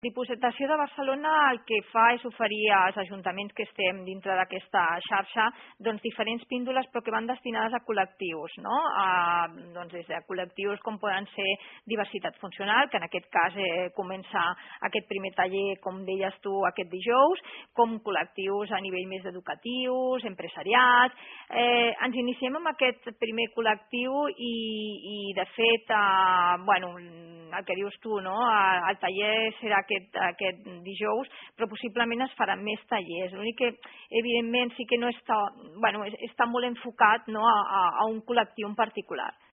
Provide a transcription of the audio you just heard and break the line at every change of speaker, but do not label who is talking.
Diputació de Barcelona el que fa és oferir als ajuntaments que estem dintre d'aquesta xarxa diferents píndoles però que van destinades a col·lectius, no? Des de col·lectius com poden ser diversitat funcional, que en aquest cas comença aquest primer taller, com deies tu, aquest dijous, com col·lectius a nivell més educatius, empresariats. Ens iniciem amb aquest primer col·lectiu i de fet, el que dius tu, no? El taller serà aquest dijous, però possiblement es faran més tallers. L'únic que, evidentment, sí que no està molt enfocat a un col·lectiu en particular.